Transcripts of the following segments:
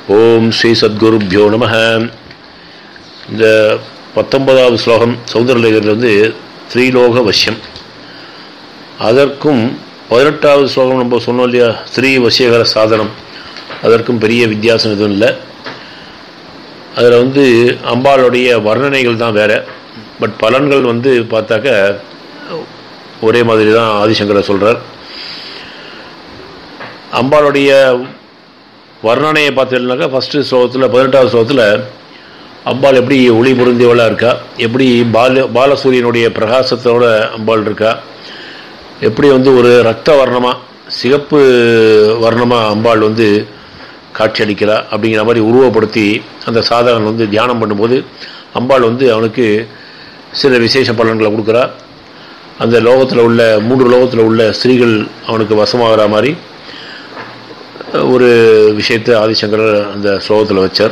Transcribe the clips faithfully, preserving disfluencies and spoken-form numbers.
ஓம் ஸ்ரீ சத்குருப்யோ நம. இந்த பத்தொன்பதாவது ஸ்லோகம் சௌந்தரலேகரிலிருந்து ஸ்ரீலோக வசியம். அதற்கும் பதினெட்டாவது ஸ்லோகம் நம்ம சொன்னோம் இல்லையா, ஸ்ரீ வசியகர சாதனம், அதற்கும் பெரிய வித்தியாசம் எதுவும் இல்லை. அதில் வந்து அம்பாளுடைய வர்ணனைகள் தான் வேறு, பட் பலன்கள் வந்து பார்த்தாக்க ஒரே மாதிரி தான் ஆதிசங்கரர் சொல்கிறார். அம்பாளுடைய வர்ணனையை பார்த்தீங்கன்னாக்கா ஃபஸ்ட்டு ஸ்லோகத்தில் பதினெட்டாவது ஸ்லோகத்தில் அம்பாள் எப்படி ஒளி பொருந்தியவளாக இருக்கா, எப்படி பால பாலசூரியனுடைய பிரகாசத்தோட அம்பாள் இருக்கா, எப்படி வந்து ஒரு ரத்த வர்ணமாக சிகப்பு வர்ணமாக அம்பாள் வந்து காட்சியளிக்கிறா அப்படிங்கிற மாதிரி உருவப்படுத்தி அந்த சாதகன் வந்து தியானம் பண்ணும்போது அம்பாள் வந்து அவனுக்கு சில விசேஷ பலன்களை கொடுக்குறா. அந்த லோகத்தில் உள்ள மூன்று லோகத்தில் உள்ள ஸ்திரீகள் அவனுக்கு வசமாகிற மாதிரி ஒரு விஷயத்தை ஆதிசங்கரர் அந்த ஸ்லோகத்தில் வச்சார்.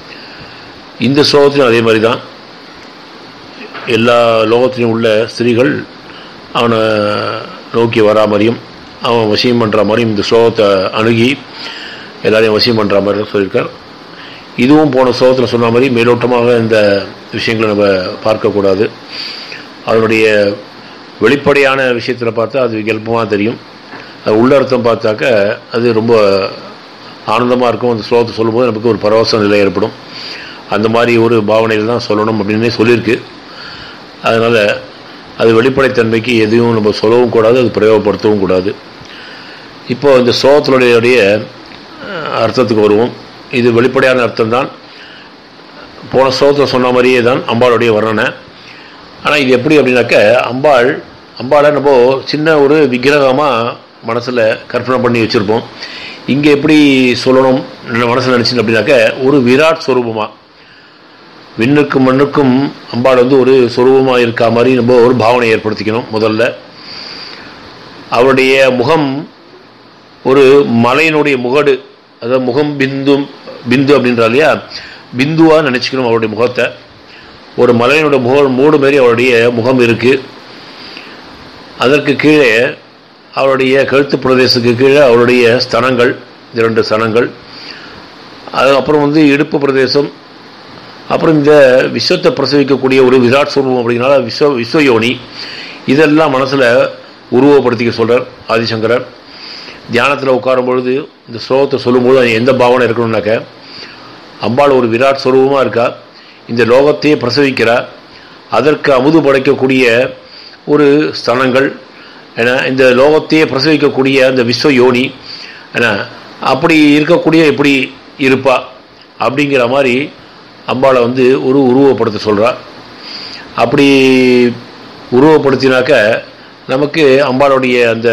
இந்த ஸ்லோகத்திலும் அதே மாதிரி தான், எல்லா லோகத்திலையும் உள்ள ஸ்திரீகள் அவனை நோக்கி வரா மாதிரியும் அவன் வசியம் பண்ணுற மாதிரியும் இந்த ஸ்லோகத்தை அணுகி எல்லாரையும் வசியம் பண்ணுற மாதிரி தான் சொல்லியிருக்கார். இதுவும் போன ஸ்லோகத்தில் சொன்ன மாதிரி மேலோட்டமாக இந்த விஷயங்களை நம்ம பார்க்கக்கூடாது. அதனுடைய வெளிப்படையான விஷயத்தில் பார்த்தா அது விகல்பமாக தெரியும், அது உள்ளர்த்தம் பார்த்தாக்க அது ரொம்ப ஆனந்தமாக இருக்கும். அந்த ஸ்லோகத்தை சொல்லும்போது நமக்கு ஒரு பரவச நிலை ஏற்படும். அந்த மாதிரி ஒரு பாவனையில் தான் சொல்லணும் அப்படின்னே சொல்லியிருக்கு. அதனால் அது வெளிப்படைத்தன்மைக்கு எதையும் நம்ம சொல்லவும் கூடாது, அது பிரயோகப்படுத்தவும் கூடாது. இப்போது இந்த ஸ்லோகத்தினுடைய அர்த்தத்துக்கு வருவோம். இது வெளிப்படையான அர்த்தம் தான், போன ஸ்லோகத்தில் சொன்ன மாதிரியே தான் அம்பாளுடைய வர்ணனை. ஆனால் இது எப்படி அப்படின்னாக்க அம்பாள் அம்பாளை நம்ம சின்ன ஒரு விக்கிரகமாக மனசில் கற்பனை பண்ணி வச்சுருப்போம். இங்கே எப்படி சொல்லணும் மனசில் நினச்சின்னு அப்படின்னாக்க ஒரு விராட் ஸ்வரூபமாக, விண்ணுக்கும் மண்ணுக்கும் அம்பாள் வந்து ஒரு சொரூபமாக இருக்கா மாதிரி நம்ம ஒரு பாவனை ஏற்படுத்திக்கணும். முதல்ல அவருடைய முகம் ஒரு மலையினுடைய முகடு, அதாவது முகம் பிந்து பிந்து அப்படின்றா இல்லையா, பிந்துவாக நினச்சிக்கணும் அவருடைய முகத்தை. ஒரு மலையினுடைய முக மூடு மாரி அவருடைய முகம் இருக்குது. அதற்கு கீழே அவருடைய கழுத்து பிரதேசத்துக்கு கீழே அவருடைய ஸ்தனங்கள், இரண்டு ஸ்தனங்கள், அதுக்கப்புறம் வந்து இடுப்பு பிரதேசம், அப்புறம் இந்த விஸ்வத்தை பிரசவிக்கக்கூடிய ஒரு விராட் ஸ்வரூபம் அப்படின்னால விஸ்வ விஸ்வயோனி, இதெல்லாம் மனசில் உருவப்படுத்திக்க சொல்கிறார் ஆதிசங்கரர். தியானத்தில் உட்காரும் பொழுது இந்த ஸ்லோகத்தை சொல்லும்போது அது எந்த பாவனை இருக்கணும்னாக்க அம்பாள் ஒரு விராட் ஸ்வரூபமாக இருக்கா, இந்த லோகத்தையே பிரசவிக்கிறா, அதற்கு அமுது படைக்கக்கூடிய ஒரு ஸ்தனங்கள், ஏன்னா இந்த லோகத்தையே பிரசவிக்கக்கூடிய அந்த விஸ்வயோனி, ஏன்னா அப்படி இருக்கக்கூடிய எப்படி இருப்பா அப்படிங்கிற மாதிரி அம்பாளை வந்து ஒரு உருவப்படுத்த சொல்கிறா. அப்படி உருவப்படுத்தினாக்க நமக்கு அம்பாளுடைய அந்த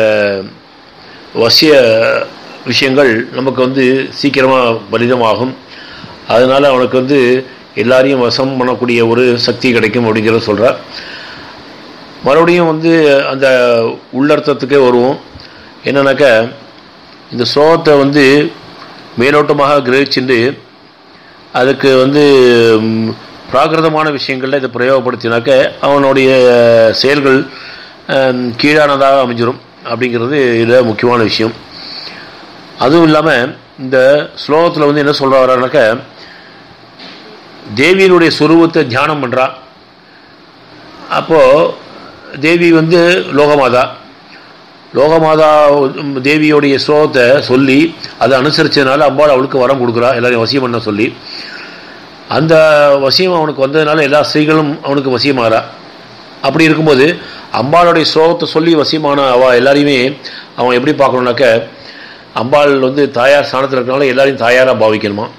வசிய விஷயங்கள் நமக்கு வந்து சீக்கிரமாக பலிதமாகும். அதனால் அவனுக்கு வந்து எல்லாரையும் வசம் பண்ணக்கூடிய ஒரு சக்தி கிடைக்கும் அப்படிங்கிறத சொல்கிறார். மறுபடியும் வந்து அந்த உள்ளர்த்தத்துக்கே வருவோம். என்னன்னாக்க இந்த ஸ்லோகத்தை வந்து மேலோட்டமாக கிரகிச்சுட்டு அதுக்கு வந்து பிராகிருதமான விஷயங்களில் இதை பிரயோகப்படுத்தினாக்க அவனுடைய செயல்கள் கீழானதாக அமைஞ்சிடும் அப்படிங்கிறது இதில் முக்கியமான விஷயம். அதுவும் இல்லாமல் இந்த ஸ்லோகத்தில் வந்து என்ன சொல்ல வர்றாருனாக்க தேவியினுடைய சுரூபத்தை தியானம் பண்ணுறா. அப்போது தேவி வந்து லோகமாதா, லோகமாதா தேவியோடைய ஸ்லோகத்தை சொல்லி அதை அனுசரித்ததுனால அம்பாள் அவளுக்கு வரம் கொடுக்குறா, எல்லாரையும் வசியம் பண்ண சொல்லி. அந்த வசியம் அவனுக்கு வந்ததுனால எல்லா ஸ்திரீகளும் அவனுக்கு வசியமாகறா. அப்படி இருக்கும்போது அம்பாளுடைய ஸ்லோகத்தை சொல்லி வசியமான அவள் எல்லாரையுமே அவன் எப்படி பார்க்கணுன்னாக்க அம்பாள் வந்து தாயார் ஸ்தானத்தில் இருக்கிறனால எல்லாரையும் தாயாராக பாவிக்கணுமா,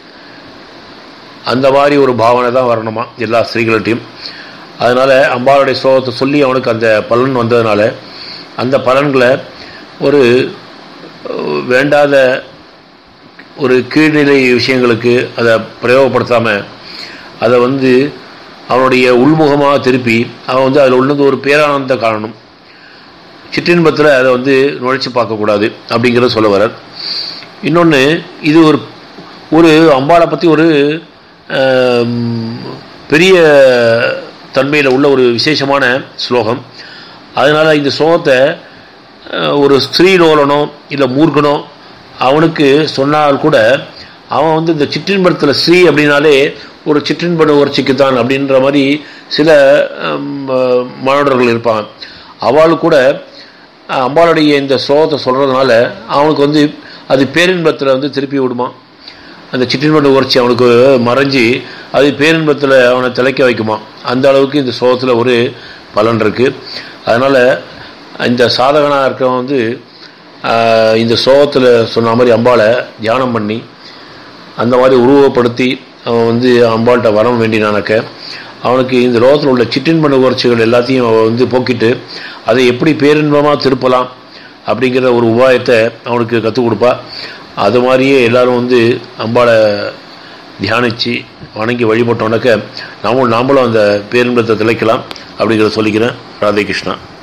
அந்த மாதிரி ஒரு பாவனை தான் வரணுமா எல்லா ஸ்திரீகள்கிட்டையும். அதனால் அம்பாளுடைய ஸ்லோகத்தை சொல்லி அவனுக்கு அந்த பலன் வந்ததுனால அந்த பலன்களை ஒரு வேண்டாத ஒரு கீழ்நிலை விஷயங்களுக்கு அதை பிரயோகப்படுத்தாமல் அதை வந்து அவனுடைய உள்முகமாக திருப்பி அவன் வந்து அதில் உள்ளது ஒரு பேரானந்த காரணம், சிற்றின்பத்தில் அதை வந்து நுழைச்சி பார்க்கக்கூடாது அப்படிங்கிறத சொல்ல வரார். இன்னொன்று, இது ஒரு ஒரு அம்பாளை பற்றி ஒரு பெரிய தன்மையில் உள்ள ஒரு விசேஷமான ஸ்லோகம். அதனால் இந்த ஸ்லோகத்தை ஒரு ஸ்ரீலோலனோ இல்லை மூர்க்கனோ அவனுக்கு சொன்னால் கூட அவன் வந்து இந்த சிற்றின்பத்தில் ஸ்ரீ அப்படின்னாலே ஒரு சிற்றின்ப உணர்ச்சிக்கு தான் அப்படின்ற மாதிரி சில மாணவர்கள் இருப்பாங்க. அவளுக்கு கூட அம்பாளுடைய இந்த ஸ்லோகத்தை சொல்கிறதுனால அவனுக்கு வந்து அது பேரின்பத்தில் வந்து திருப்பி விடுமா. அந்த சிற்றின்ப உணர்ச்சி அவனுக்கு மறைஞ்சி அது பேரின்பத்தில் அவனை திளைக்க வைக்குமா. அந்த அளவுக்கு இந்த ஸ்லோகத்தில் ஒரு பலன் இருக்குது. அதனால் இந்த சாதகனாக இருக்கிறவன் வந்து இந்த ஸ்லோகத்தில் சொன்ன மாதிரி அம்பாளை தியானம் பண்ணி அந்த மாதிரி உருவப்படுத்தி அவன் வந்து அம்பாள்கிட்ட வர வேண்டினானக்க அவனுக்கு இந்த லோகத்தில் உள்ள சிற்றின்ப நுகர்ச்சிகள் எல்லாத்தையும் அவன் வந்து போக்கிட்டு அதை எப்படி பேரின்பமாக திருப்பலாம் அப்படிங்கிற ஒரு உபாயத்தை அவனுக்கு கற்றுக் கொடுப்பா. அது மாதிரியே எல்லாரும் வந்து அம்பாளை தியானித்து வணங்கி வழிபட்டோன்னாக்க நாமளும் நாமளும் அந்த பேரின்பத்தை திளைக்கலாம் அப்படிங்கிறத சொல்லிக்கிறேன். ராதே கிருஷ்ணா.